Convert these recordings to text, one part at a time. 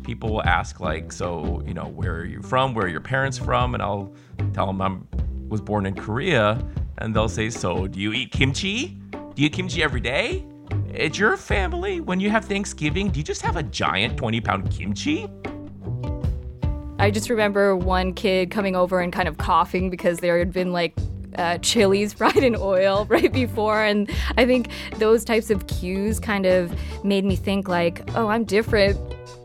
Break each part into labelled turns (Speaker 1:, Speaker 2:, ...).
Speaker 1: people will ask like, so, where are you from? Where are your parents from? And I'll tell them I was born in Korea. And they'll say, so do you eat kimchi? Do you eat kimchi every day? At your family, when you have Thanksgiving, do you just have a giant 20-pound kimchi?
Speaker 2: I just remember one kid coming over and kind of coughing because there had been like chilies fried in oil right before. And I think those types of cues kind of made me think like, oh, I'm different.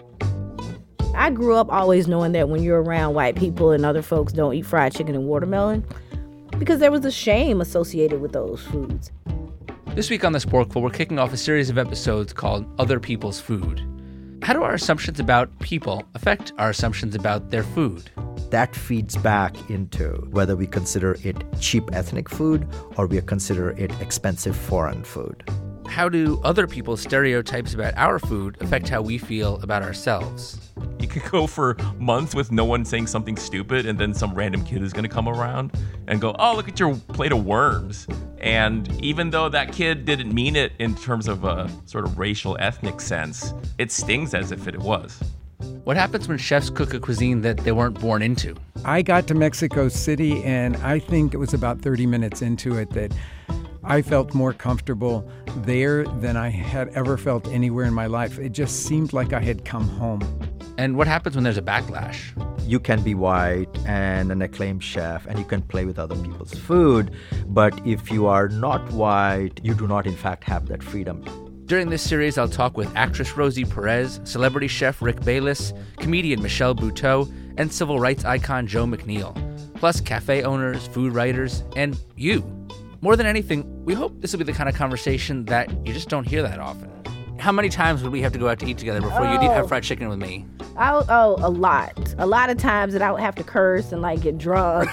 Speaker 3: I grew up always knowing that when you're around white people and other folks don't eat fried chicken and watermelon, because there was a shame associated with those foods.
Speaker 4: This week on The Sporkful, we're kicking off a series of episodes called Other People's Food. How do our assumptions about people affect our assumptions about their food?
Speaker 5: That feeds back into whether we consider it cheap ethnic food or we consider it expensive foreign food.
Speaker 4: How do other people's stereotypes about our food affect how we feel about ourselves?
Speaker 1: You could go for months with no one saying something stupid, and then some random kid is going to come around and go, oh, look at your plate of worms. And even though that kid didn't mean it in terms of a sort of racial ethnic sense, it stings as if it was.
Speaker 4: What happens when chefs cook a cuisine that they weren't born into?
Speaker 6: I got to Mexico City, and I think it was about 30 minutes into it that I felt more comfortable there than I had ever felt anywhere in my life. It just seemed like I had come home.
Speaker 4: And what happens when there's a backlash?
Speaker 5: You can be white and an acclaimed chef, and you can play with other people's food. But if you are not white, you do not, in fact, have that freedom.
Speaker 4: During this series, I'll talk with actress Rosie Perez, celebrity chef Rick Bayless, comedian Michelle Buteau, and civil rights icon Joe McNeil, plus cafe owners, food writers, and you. More than anything, we hope this will be the kind of conversation that you just don't hear that often. How many times would we have to go out to eat together before you'd have fried chicken with me?
Speaker 3: A lot. A lot of times that I would have to curse and like get drunk.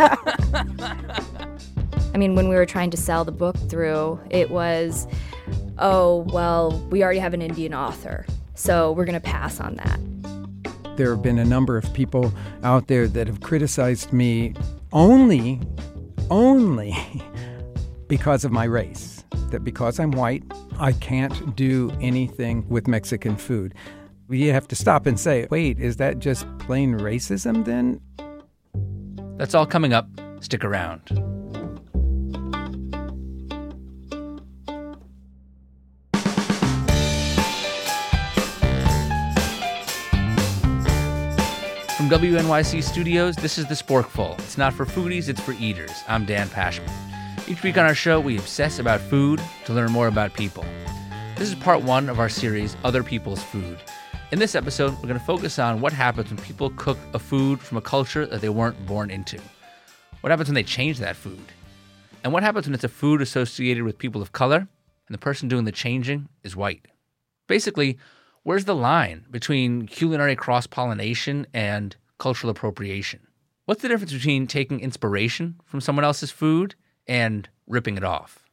Speaker 2: I mean, when we were trying to sell the book through, it was, oh, well, we already have an Indian author, so we're going to pass on that.
Speaker 6: There have been a number of people out there that have criticized me only because of my race. That because I'm white, I can't do anything with Mexican food. We have to stop and say, wait, is that just plain racism then?
Speaker 4: That's all coming up. Stick around. From WNYC Studios, this is The Sporkful. It's not for foodies, it's for eaters. I'm Dan Pashman. Each week on our show, we obsess about food to learn more about people. This is part one of our series, Other People's Food. In this episode, we're going to focus on what happens when people cook a food from a culture that they weren't born into. What happens when they change that food? And what happens when it's a food associated with people of color and the person doing the changing is white? Basically, where's the line between culinary cross-pollination and cultural appropriation? What's the difference between taking inspiration from someone else's food and ripping it off?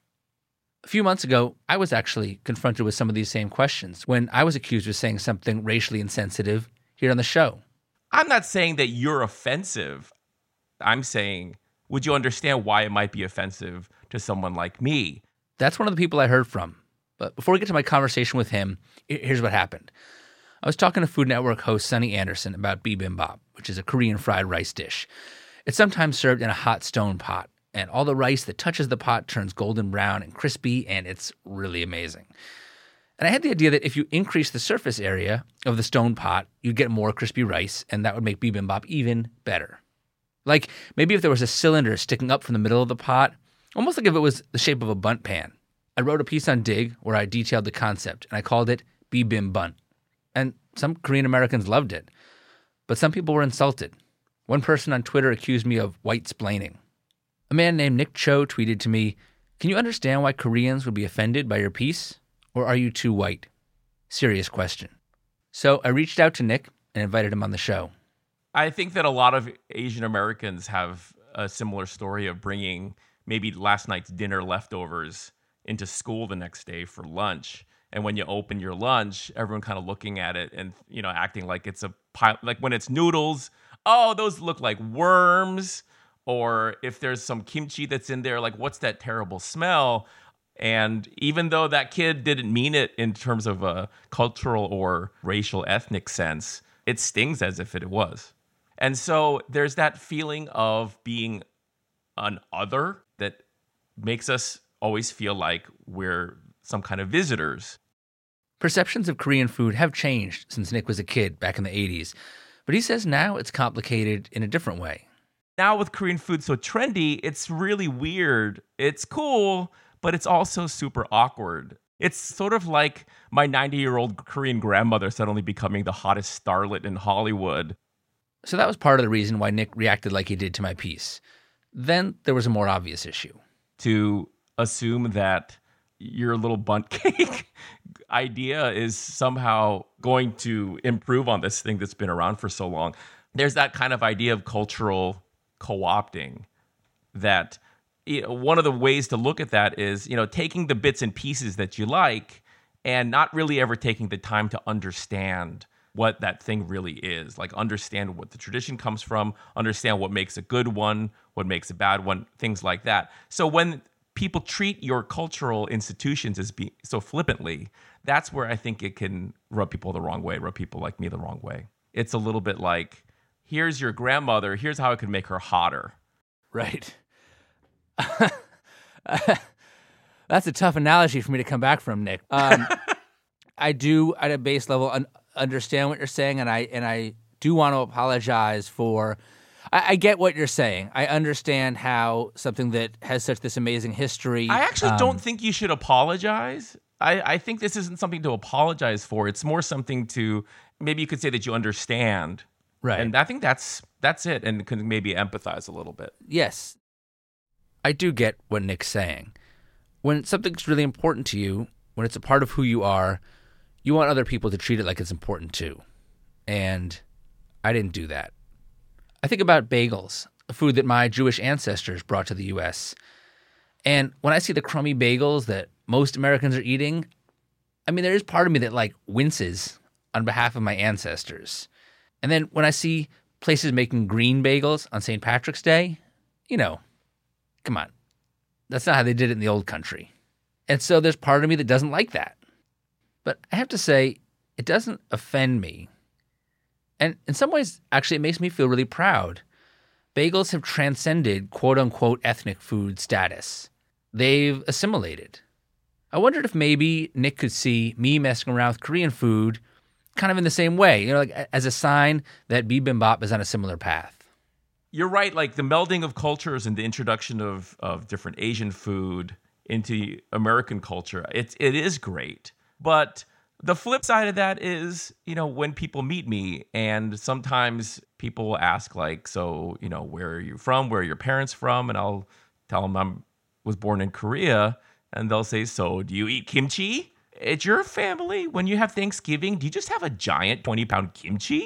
Speaker 4: A few months ago, I was actually confronted with some of these same questions when I was accused of saying something racially insensitive here on the show.
Speaker 1: I'm not saying that you're offensive. I'm saying, would you understand why it might be offensive to someone like me?
Speaker 4: That's one of the people I heard from. But before we get to my conversation with him, here's what happened. I was talking to Food Network host Sunny Anderson about bibimbap, which is a Korean fried rice dish. It's sometimes served in a hot stone pot, and all the rice that touches the pot turns golden brown and crispy, and it's really amazing. And I had the idea that if you increase the surface area of the stone pot, you'd get more crispy rice, and that would make bibimbap even better. Like maybe if there was a cylinder sticking up from the middle of the pot, almost like if it was the shape of a bundt pan. I wrote a piece on Dig where I detailed the concept, and I called it bibimbap. And some Korean Americans loved it. But some people were insulted. One person on Twitter accused me of white-splaining. A man named Nick Cho tweeted to me, "Can you understand why Koreans would be offended by your piece? Or are you too white?" Serious question. So I reached out to Nick and invited him on the show.
Speaker 1: I think that a lot of Asian Americans have a similar story of bringing maybe last night's dinner leftovers into school the next day for lunch. And when you open your lunch, everyone kind of looking at it and, acting like it's a pile, like when it's noodles, oh, those look like worms. Or if there's some kimchi that's in there, like, what's that terrible smell? And even though that kid didn't mean it in terms of a cultural or racial ethnic sense, it stings as if it was. And so there's that feeling of being an other that makes us always feel like we're some kind of visitors.
Speaker 4: Perceptions of Korean food have changed since Nick was a kid back in the 80s, but he says now it's complicated in a different way.
Speaker 1: Now with Korean food so trendy, it's really weird. It's cool, but it's also super awkward. It's sort of like my 90-year-old Korean grandmother suddenly becoming the hottest starlet in Hollywood.
Speaker 4: So that was part of the reason why Nick reacted like he did to my piece. Then there was a more obvious issue.
Speaker 1: To assume that your little bundt cake idea is somehow going to improve on this thing that's been around for so long. There's that kind of idea of cultural co-opting that one of the ways to look at that is, taking the bits and pieces that you like and not really ever taking the time to understand what that thing really is. Like understand what the tradition comes from, understand what makes a good one, what makes a bad one, things like that. So when people treat your cultural institutions as so flippantly, that's where I think it can rub people the wrong way, rub people like me the wrong way. It's a little bit like, here's your grandmother, here's how I can make her hotter.
Speaker 4: Right. That's a tough analogy for me to come back from, Nick. I do, at a base level, understand what you're saying, and I do want to apologize for. I get what you're saying. I understand how something that has such this amazing history.
Speaker 1: I actually don't think you should apologize. I think this isn't something to apologize for. It's more something to, maybe you could say that you understand.
Speaker 4: Right.
Speaker 1: And I think that's it, and can maybe empathize a little bit.
Speaker 4: Yes. I do get what Nick's saying. When something's really important to you, when it's a part of who you are, you want other people to treat it like it's important too. And I didn't do that. I think about bagels, a food that my Jewish ancestors brought to the U.S. And when I see the crummy bagels that most Americans are eating, there is part of me that winces on behalf of my ancestors. And then when I see places making green bagels on St. Patrick's Day, come on. That's not how they did it in the old country. And so there's part of me that doesn't like that. But I have to say, it doesn't offend me. And in some ways, actually, it makes me feel really proud. Bagels have transcended quote-unquote ethnic food status. They've assimilated. I wondered if maybe Nick could see me messing around with Korean food kind of in the same way, as a sign that bibimbap is on a similar path.
Speaker 1: You're right, the melding of cultures and the introduction of different Asian food into American culture, it is great. But the flip side of that is, when people meet me, and sometimes people will ask, so, where are you from? Where are your parents from? And I'll tell them I was born in Korea, and they'll say, so do you eat kimchi? At your family, when you have Thanksgiving, do you just have a giant 20-pound kimchi?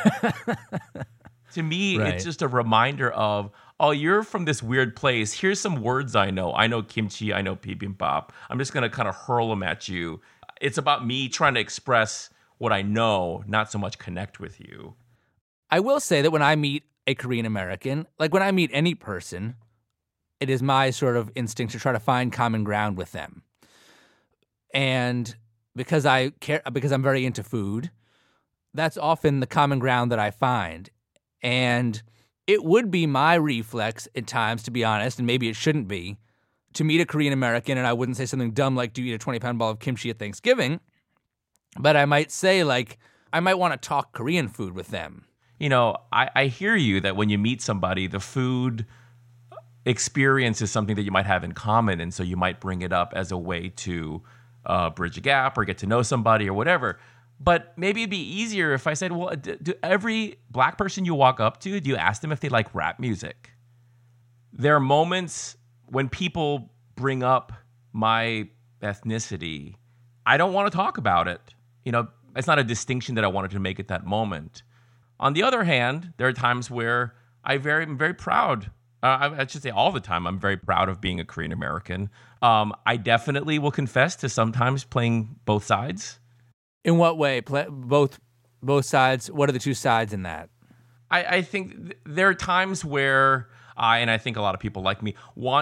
Speaker 1: To me,
Speaker 4: right.
Speaker 1: It's just a reminder of, oh, you're from this weird place. Here's some words I know. I know kimchi. I know bibimbap. I'm just going to kind of hurl them at you. It's about me trying to express what I know, not so much connect with you.
Speaker 4: I will say that when I meet a Korean American, when I meet any person, it is my sort of instinct to try to find common ground with them. And because I'm very into food, that's often the common ground that I find. And it would be my reflex at times, to be honest, and maybe it shouldn't be, to meet a Korean American, and I wouldn't say something dumb like, do you eat a 20-pound ball of kimchi at Thanksgiving? But I might say, I might want to talk Korean food with them.
Speaker 1: I hear you that when you meet somebody, the food experience is something that you might have in common, and so you might bring it up as a way to bridge a gap or get to know somebody or whatever. But maybe it'd be easier if I said, well, do every black person you walk up to, do you ask them if they like rap music? There are moments when people bring up my ethnicity. I don't want to talk about it. It's not a distinction that I wanted to make at that moment. On the other hand, there are times where I'm very proud. I should say all the time, I'm very proud of being a Korean American. I definitely will confess to sometimes playing both sides.
Speaker 4: In what way? Both sides? What are the two sides in that?
Speaker 1: I think there are times where I think a lot of people like me, want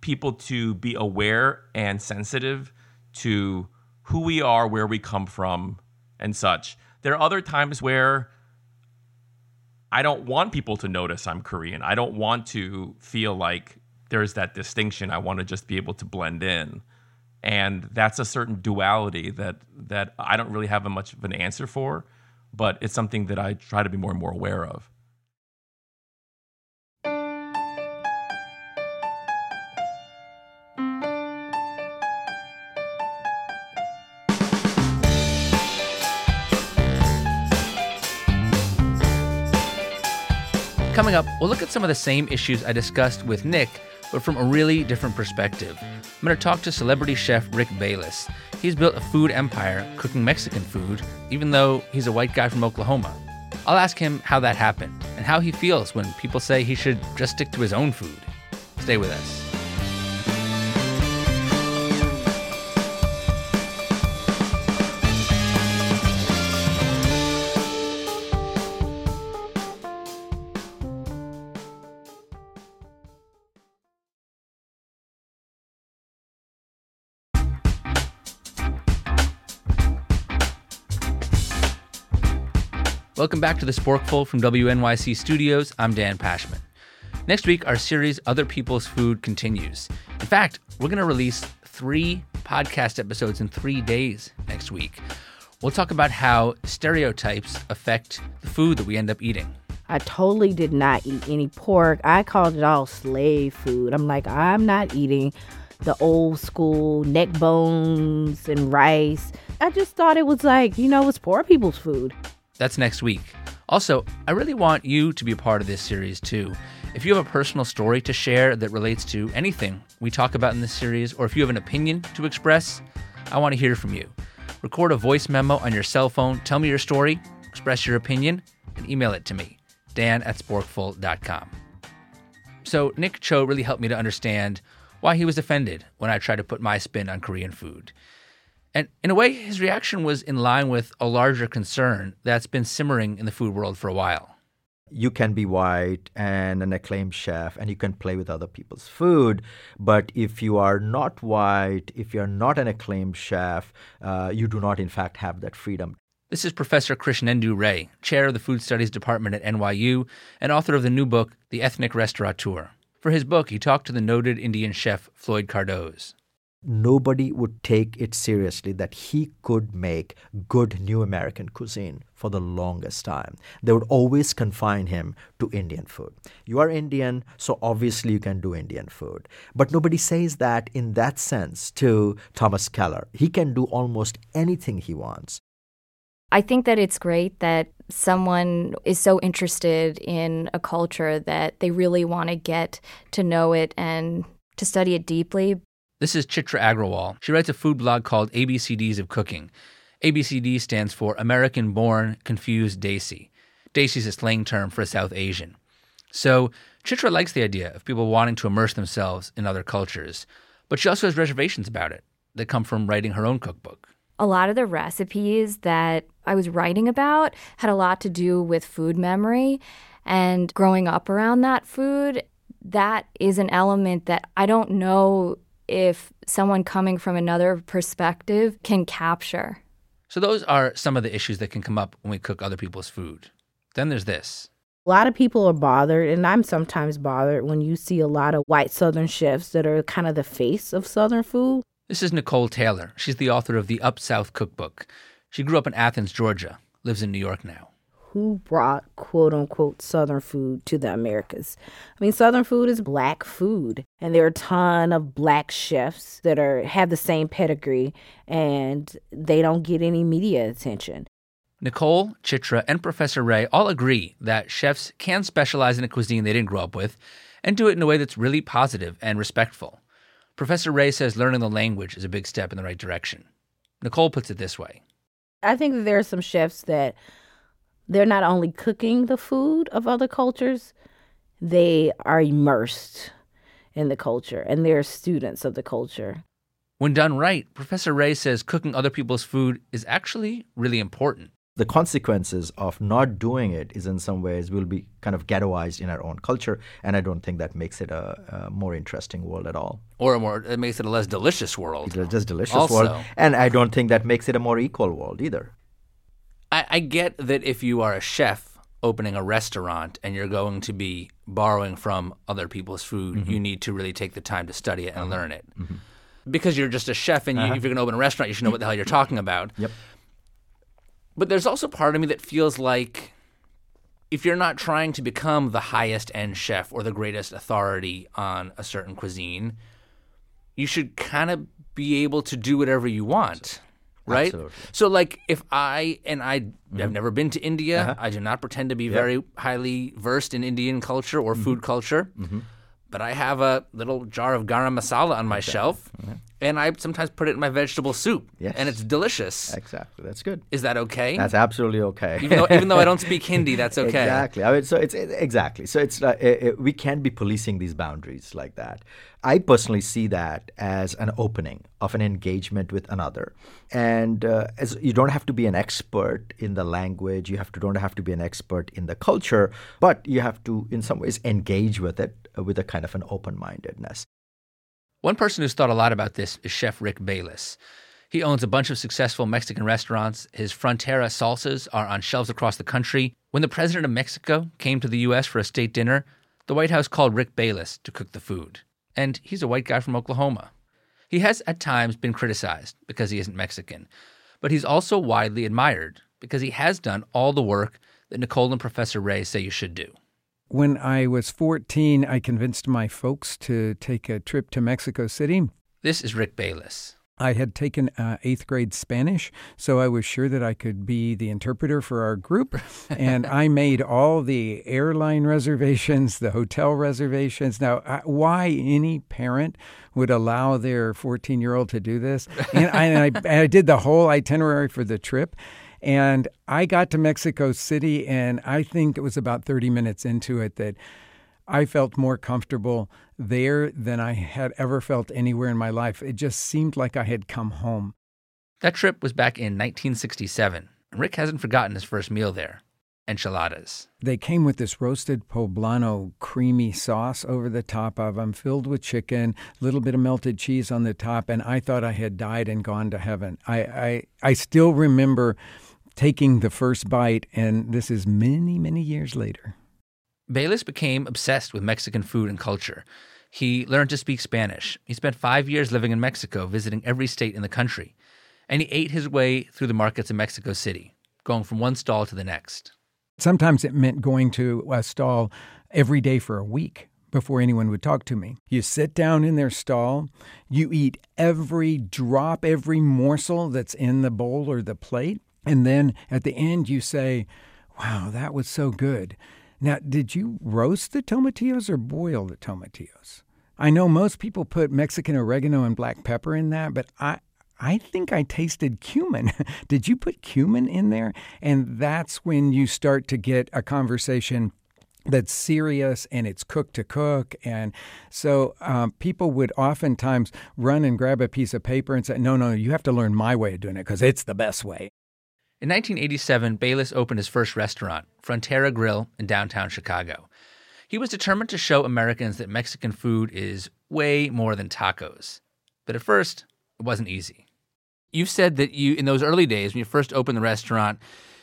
Speaker 1: people to be aware and sensitive to who we are, where we come from, and such. There are other times where I don't want people to notice I'm Korean. I don't want to feel like there's that distinction. I want to just be able to blend in. And that's a certain duality that I don't really have much of an answer for, but it's something that I try to be more and more aware of.
Speaker 4: Coming up, we'll look at some of the same issues I discussed with Nick, but from a really different perspective. I'm going to talk to celebrity chef Rick Bayless. He's built a food empire cooking Mexican food, even though he's a white guy from Oklahoma. I'll ask him how that happened and how he feels when people say he should just stick to his own food. Stay with us. Welcome back to The Sporkful from WNYC Studios. I'm Dan Pashman. Next week, our series Other People's Food continues. In fact, we're going to release 3 podcast episodes in 3 days next week. We'll talk about how stereotypes affect the food that we end up eating.
Speaker 3: I totally did not eat any pork. I called it all slave food. I'm like, I'm not eating the old school neck bones and rice. I just thought it was like, it's poor people's food.
Speaker 4: That's next week. Also, I really want you to be a part of this series too. If you have a personal story to share that relates to anything we talk about in this series, or if you have an opinion to express, I want to hear from you. Record a voice memo on your cell phone, tell me your story, express your opinion, and email it to me, dan@sporkful.com. So Nick Cho really helped me to understand why he was offended when I tried to put my spin on Korean food. And in a way, his reaction was in line with a larger concern that's been simmering in the food world for a while.
Speaker 5: You can be white and an acclaimed chef, and you can play with other people's food. But if you are not white, if you're not an acclaimed chef, you do not, in fact, have that freedom.
Speaker 4: This is Professor Krishnendu Ray, chair of the Food Studies Department at NYU and author of the new book, The Ethnic Restaurateur. For his book, he talked to the noted Indian chef Floyd Cardoz.
Speaker 5: Nobody would take it seriously that he could make good new American cuisine for the longest time. They would always confine him to Indian food. You are Indian, so obviously you can do Indian food. But nobody says that in that sense to Thomas Keller. He can do almost anything he wants.
Speaker 2: I think that it's great that someone is so interested in a culture that they really want to get to know it and to study it deeply.
Speaker 4: This is Chitra Agrawal. She writes a food blog called ABCDs of Cooking. ABCD stands for American Born Confused Desi. Desi is a slang term for a South Asian. So Chitra likes the idea of people wanting to immerse themselves in other cultures, but she also has reservations about it that come from writing her own cookbook.
Speaker 2: A lot of the recipes that I was writing about had a lot to do with food memory and growing up around that food. That is an element that I don't know if someone coming from another perspective can capture.
Speaker 4: So those are some of the issues that can come up when we cook other people's food. Then there's this.
Speaker 3: A lot of people are bothered, and I'm sometimes bothered when you see a lot of white Southern chefs that are kind of the face of Southern food.
Speaker 4: This is Nicole Taylor. She's the author of the Up South Cookbook. She grew up in Athens, Georgia, lives in New York now.
Speaker 3: Who brought, quote unquote, Southern food to the Americas? I mean, Southern food is Black food, and there are a ton of Black chefs that have the same pedigree, and they don't get any media attention.
Speaker 4: Nicole, Chitra, and Professor Ray all agree that chefs can specialize in a cuisine they didn't grow up with and do it in a way that's really positive and respectful. Professor Ray says learning the language is a big step in the right direction. Nicole puts it this way.
Speaker 3: I think that there are some chefs that they're not only cooking the food of other cultures, they are immersed in the culture, and they're students of the culture.
Speaker 4: When done right, Professor Ray says cooking other people's food is actually really important.
Speaker 5: the consequences of not doing it is in some ways will be kind of ghettoized in our own culture, and I don't think that makes it a more interesting world at all.
Speaker 4: Or it makes it a less delicious world.
Speaker 5: It's just delicious
Speaker 4: Also,
Speaker 5: world, and I don't think that makes it a more equal world either.
Speaker 4: I get that if you are a chef opening a restaurant and you're going to be borrowing from other people's food, you need to really take the time to study it and learn it. Because you're just a chef, and if you're going to open a restaurant, you should know what the hell you're talking about.
Speaker 5: Yep.
Speaker 4: But there's also part of me that feels like if you're not trying to become the highest end chef or the greatest authority on a certain cuisine, you should kind of be able to do whatever you want. Right?
Speaker 5: Absolutely.
Speaker 4: So, like, if I've never been to India. I do not pretend to be very highly versed in Indian culture or food culture. But I have a little jar of garam masala on my shelf, and I sometimes put it in my vegetable soup, and it's delicious.
Speaker 5: Exactly. That's good.
Speaker 4: Is that okay?
Speaker 5: That's absolutely okay.
Speaker 4: Even though I don't speak Hindi, that's okay.
Speaker 5: Exactly. I mean, so exactly. So it's we can't be policing these boundaries like that. I personally see that as an opening of an engagement with another, and as you don't have to be an expert in the language, don't have to be an expert in the culture, but you have to, in some ways, engage with it with a kind of an open-mindedness.
Speaker 4: One person who's thought a lot about this is Chef Rick Bayless. He owns a bunch of successful Mexican restaurants. His Frontera salsas are on shelves across the country. When the president of Mexico came to the U.S. for a state dinner, the White House called Rick Bayless to cook the food. And he's a white guy from Oklahoma. He has at times been criticized because he isn't Mexican, but he's also widely admired because he has done all the work that Nicole and Professor Ray say you should do.
Speaker 6: When I was 14, I convinced my folks to take a trip to Mexico City.
Speaker 4: This is Rick Bayless.
Speaker 6: I had taken 8th grade Spanish, so I was sure that I could be the interpreter for our group. And I made all the airline reservations, the hotel reservations. Now, why any parent would allow their 14-year-old to do this? And I did the whole itinerary for the trip. And I got to Mexico City, and I think it was about 30 minutes into it that I felt more comfortable there than I had ever felt anywhere in my life. It just seemed like I had come home.
Speaker 4: That trip was back in 1967. Rick hasn't forgotten his first meal there, enchiladas.
Speaker 6: They came with this roasted poblano creamy sauce over the top of them, filled with chicken, a little bit of melted cheese on the top, and I thought I had died and gone to heaven. I still remember taking the first bite, and this is many, many years later.
Speaker 4: Bayless became obsessed with Mexican food and culture. He learned to speak Spanish. He spent 5 years living in Mexico, visiting every state in the country. And he ate his way through the markets of Mexico City, going from one stall to the next.
Speaker 6: Sometimes it meant going to a stall every day for a week before anyone would talk to me. You sit down in their stall, you eat every drop, every morsel that's in the bowl or the plate, and then at the end you say, wow, that was so good. Now, did you roast the tomatillos or boil the tomatillos? I know most people put Mexican oregano and black pepper in that, but I think I tasted cumin. Did you put cumin in there? And that's when you start to get a conversation that's serious and it's cook to cook. And so people would oftentimes run and grab a piece of paper and say, no, you have to learn my way of doing it because it's the best way.
Speaker 4: In 1987, Bayless opened his first restaurant, Frontera Grill, in downtown Chicago. He was determined to show Americans that Mexican food is way more than tacos. But at first, it wasn't easy. You've said that in those early days, when you first opened the restaurant,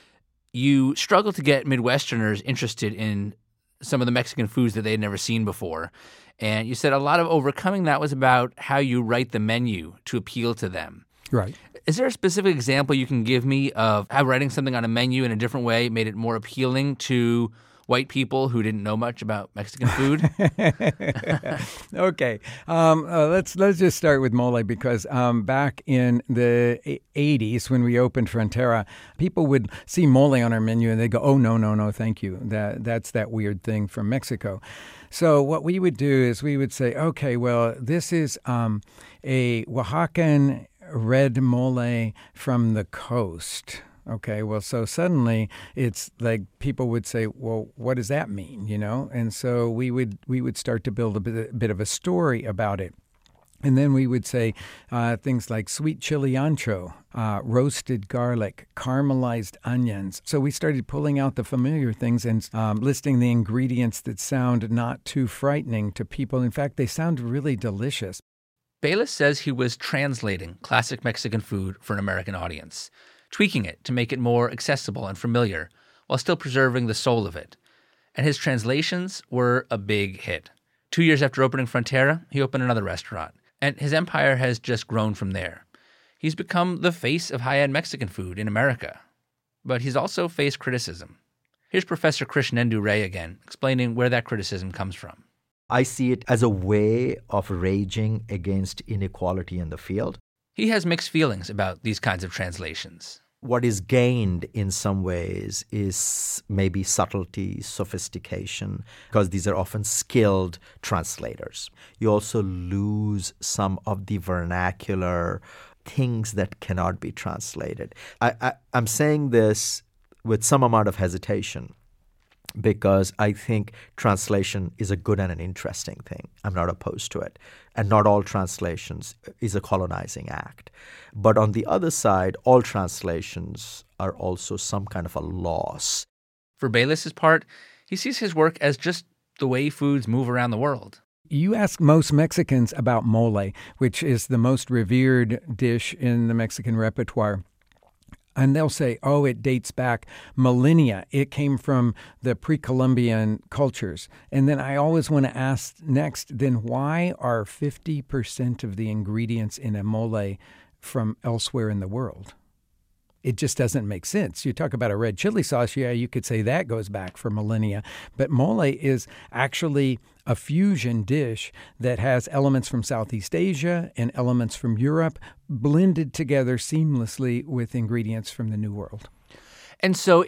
Speaker 4: you struggled to get Midwesterners interested in some of the Mexican foods that they had never seen before. And you said a lot of overcoming that was about how you write the menu to appeal to them.
Speaker 6: Right.
Speaker 4: Is there a specific example you can give me of how writing something on a menu in a different way made it more appealing to white people who didn't know much about Mexican food?
Speaker 6: Okay. Let's just start with mole because back in the 80s when we opened Frontera, people would see mole on our menu and they'd go, oh, no, thank you. That's that weird thing from Mexico. So what we would do is we would say, okay, well, this is a Oaxacan red mole from the coast. Okay, well, so suddenly it's like people would say, well, what does that mean, And so we would start to build a bit of a story about it. And then we would say things like sweet chili ancho, roasted garlic, caramelized onions. So we started pulling out the familiar things and listing the ingredients that sound not too frightening to people. In fact, they sound really delicious.
Speaker 4: Bayless says he was translating classic Mexican food for an American audience, tweaking it to make it more accessible and familiar, while still preserving the soul of it. And his translations were a big hit. 2 years after opening Frontera, he opened another restaurant, and his empire has just grown from there. He's become the face of high-end Mexican food in America. But he's also faced criticism. Here's Professor Krishnendu Ray again, explaining where that criticism comes from.
Speaker 5: I see it as a way of raging against inequality in the field.
Speaker 4: He has mixed feelings about these kinds of translations.
Speaker 5: What is gained in some ways is maybe subtlety, sophistication, because these are often skilled translators. You also lose some of the vernacular things that cannot be translated. I'm saying this with some amount of hesitation because I think translation is a good and an interesting thing. I'm not opposed to it. And not all translations is a colonizing act. But on the other side, all translations are also some kind of a loss.
Speaker 4: For Bayless's part, he sees his work as just the way foods move around the world.
Speaker 6: You ask most Mexicans about mole, which is the most revered dish in the Mexican repertoire. And they'll say, oh, it dates back millennia. It came from the pre-Columbian cultures. And then I always want to ask next, then why are 50% of the ingredients in a mole from elsewhere in the world? It just doesn't make sense. You talk about a red chili sauce, yeah, you could say that goes back for millennia. But mole is actually a fusion dish that has elements from Southeast Asia and elements from Europe blended together seamlessly with ingredients from the New World.
Speaker 4: And so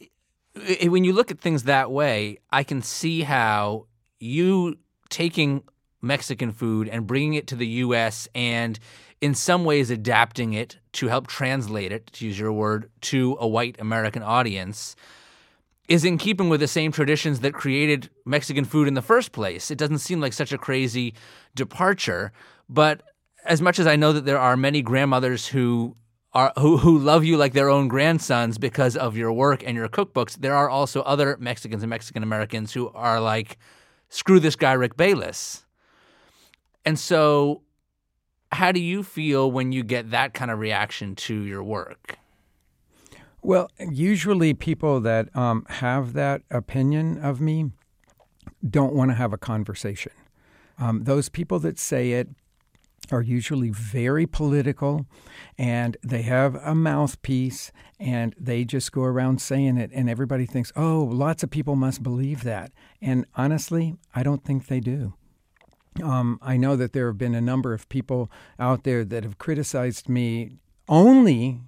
Speaker 4: when you look at things that way, I can see how you taking Mexican food and bringing it to the U.S. and in some ways adapting it to help translate it, to use your word, to a white American audience is in keeping with the same traditions that created Mexican food in the first place. It doesn't seem like such a crazy departure, but as much as I know that there are many grandmothers who love you like their own grandsons because of your work and your cookbooks, there are also other Mexicans and Mexican Americans who are like, screw this guy Rick Bayless. And so how do you feel when you get that kind of reaction to your work?
Speaker 6: Well, usually people that have that opinion of me don't want to have a conversation. Those people that say it are usually very political, and they have a mouthpiece, and they just go around saying it, and everybody thinks, oh, lots of people must believe that. And honestly, I don't think they do. I know that there have been a number of people out there that have criticized me only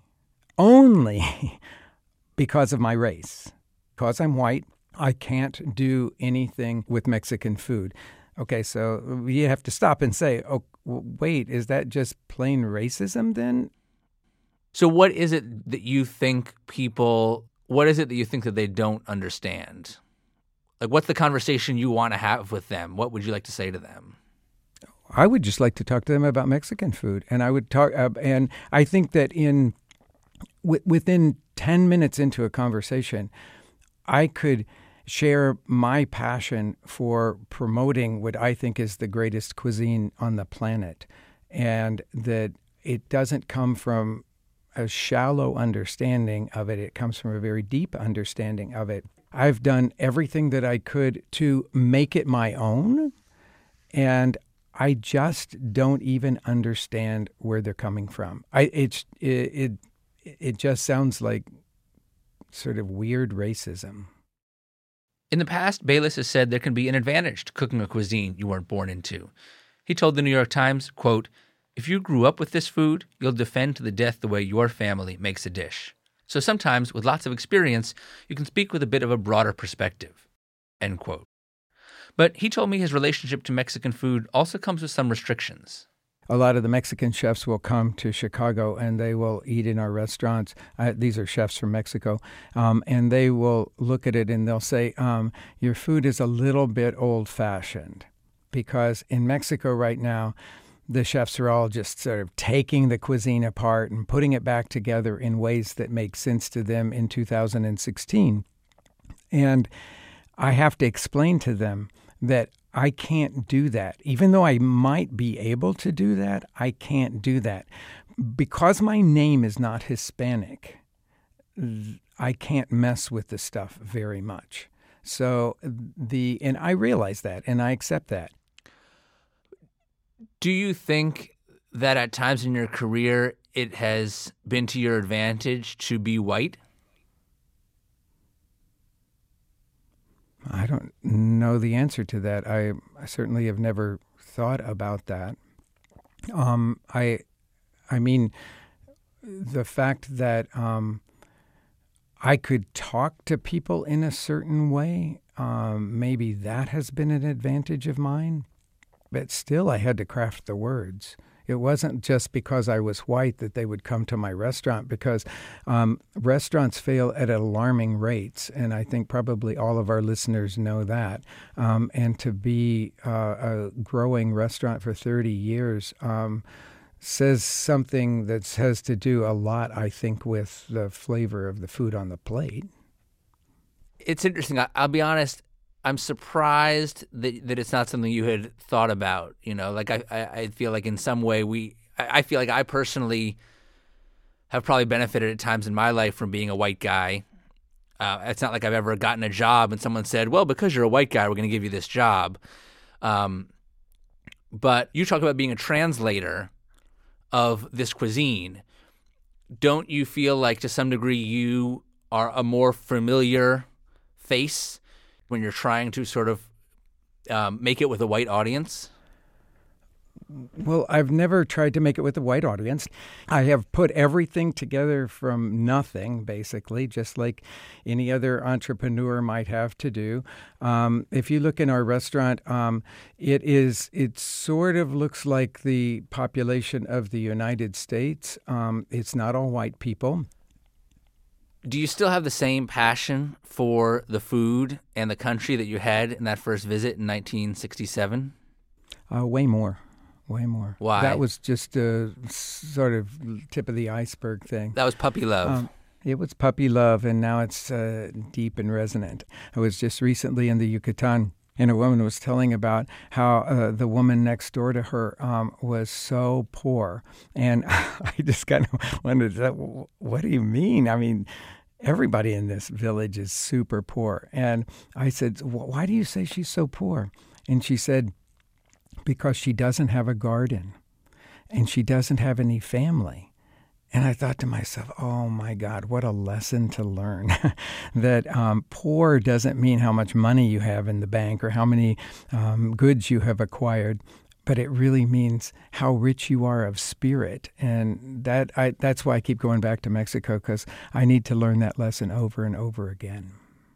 Speaker 6: because of my race. Because I'm white, I can't do anything with Mexican food. Okay, so you have to stop and say, oh, wait, is that just plain racism then?
Speaker 4: So what is it that you think that they don't understand? Like, what's the conversation you want to have with them? What would you like to say to them?
Speaker 6: I would just like to talk to them about Mexican food. And I would talk, and I think that within 10 minutes into a conversation, I could share my passion for promoting what I think is the greatest cuisine on the planet, and that it doesn't come from a shallow understanding of it. It comes from a very deep understanding of it. I've done everything that I could to make it my own, and I just don't even understand where they're coming from. It just sounds like sort of weird racism.
Speaker 4: In the past, Bayless has said there can be an advantage to cooking a cuisine you weren't born into. He told the New York Times, quote, "If you grew up with this food, you'll defend to the death the way your family makes a dish. So sometimes, with lots of experience, you can speak with a bit of a broader perspective," end quote. But he told me his relationship to Mexican food also comes with some restrictions.
Speaker 6: A lot of the Mexican chefs will come to Chicago and they will eat in our restaurants. These are chefs from Mexico. And they will look at it and they'll say, your food is a little bit old-fashioned. Because in Mexico right now, the chefs are all just sort of taking the cuisine apart and putting it back together in ways that make sense to them in 2016. And I have to explain to them that I can't do that. Even though I might be able to do that, I can't do that. Because my name is not Hispanic, I can't mess with the stuff very much. So and I realize that, and I accept that.
Speaker 4: Do you think that at times in your career it has been to your advantage to be white?
Speaker 6: I don't know the answer to that. I certainly have never thought about that. I mean, the fact that I could talk to people in a certain way, maybe that has been an advantage of mine. But still, I had to craft the words. It wasn't just because I was white that they would come to my restaurant, because restaurants fail at alarming rates, and I think probably all of our listeners know that. And to be a growing restaurant for 30 years says something that has to do a lot, I think, with the flavor of the food on the plate.
Speaker 4: It's interesting. I'll be honest. I'm surprised that it's not something you had thought about. You know, like I feel like in some way I feel like I personally have probably benefited at times in my life from being a white guy. It's not like I've ever gotten a job and someone said, well, because you're a white guy, we're going to give you this job. But you talk about being a translator of this cuisine. Don't you feel like to some degree you are a more familiar face when you're trying to sort of make it with a white audience?
Speaker 6: Well, I've never tried to make it with a white audience. I have put everything together from nothing, basically, just like any other entrepreneur might have to do. If you look in our restaurant, it sort of looks like the population of the United States. It's not all white people.
Speaker 4: Do you still have the same passion for the food and the country that you had in that first visit in 1967?
Speaker 6: Way more.
Speaker 4: Why?
Speaker 6: That was just a sort of tip of the iceberg thing.
Speaker 4: That was puppy love.
Speaker 6: It was puppy love, and now it's deep and resonant. I was just recently in the Yucatan, and a woman was telling about how the woman next door to her was so poor. And I just kind of wondered, what do you mean? I mean, everybody in this village is super poor. And I said, why do you say she's so poor? And she said, because she doesn't have a garden and she doesn't have any family. And I thought to myself, oh my God, what a lesson to learn. That poor doesn't mean how much money you have in the bank or how many goods you have acquired, but it really means how rich you are of spirit. And that's why I keep going back to Mexico, because I need to learn that lesson over and over again.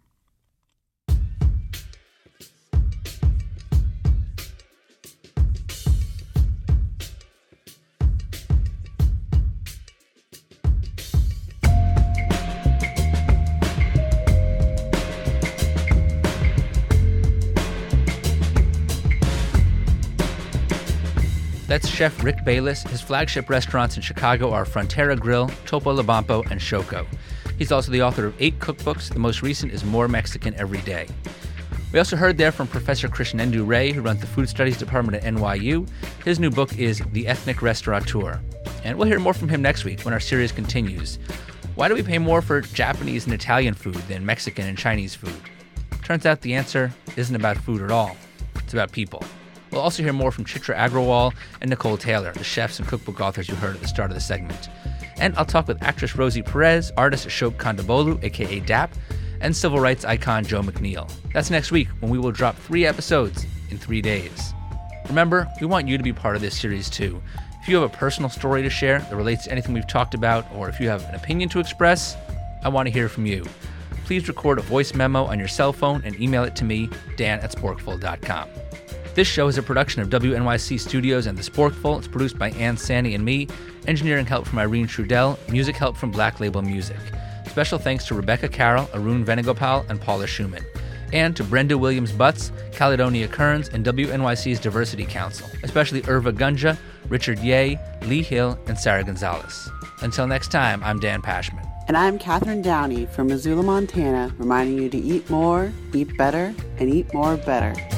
Speaker 4: That's Chef Rick Bayless. His flagship restaurants in Chicago are Frontera Grill, Topo Labampo, and Shoko. He's also the author of 8 cookbooks. The most recent is More Mexican Every Day. We also heard there from Professor Krishnendu Ray, who runs the Food Studies Department at NYU. His new book is The Ethnic Restaurateur. And we'll hear more from him next week when our series continues. Why do we pay more for Japanese and Italian food than Mexican and Chinese food? Turns out the answer isn't about food at all. It's about people. We'll also hear more from Chitra Agrawal and Nicole Taylor, the chefs and cookbook authors you heard at the start of the segment. And I'll talk with actress Rosie Perez, artist Ashok Kondabolu, a.k.a. DAP, and civil rights icon Joe McNeil. That's next week when we will drop 3 episodes in 3 days. Remember, we want you to be part of this series too. If you have a personal story to share that relates to anything we've talked about, or if you have an opinion to express, I want to hear from you. Please record a voice memo on your cell phone and email it to me, dan@sporkful.com. This show is a production of WNYC Studios and The Sporkful. It's produced by Ann Sani and me. Engineering help from Irene Trudell. Music help from Black Label Music. Special thanks to Rebecca Carroll, Arun Venugopal, and Paula Schumann. And to Brenda Williams-Butts, Caledonia Kearns, and WNYC's Diversity Council, especially Irva Gunja, Richard Ye, Lee Hill, and Sarah Gonzalez. Until next time, I'm Dan Pashman.
Speaker 7: And I'm Catherine Downey from Missoula, Montana, reminding you to eat more, eat better, and eat more better.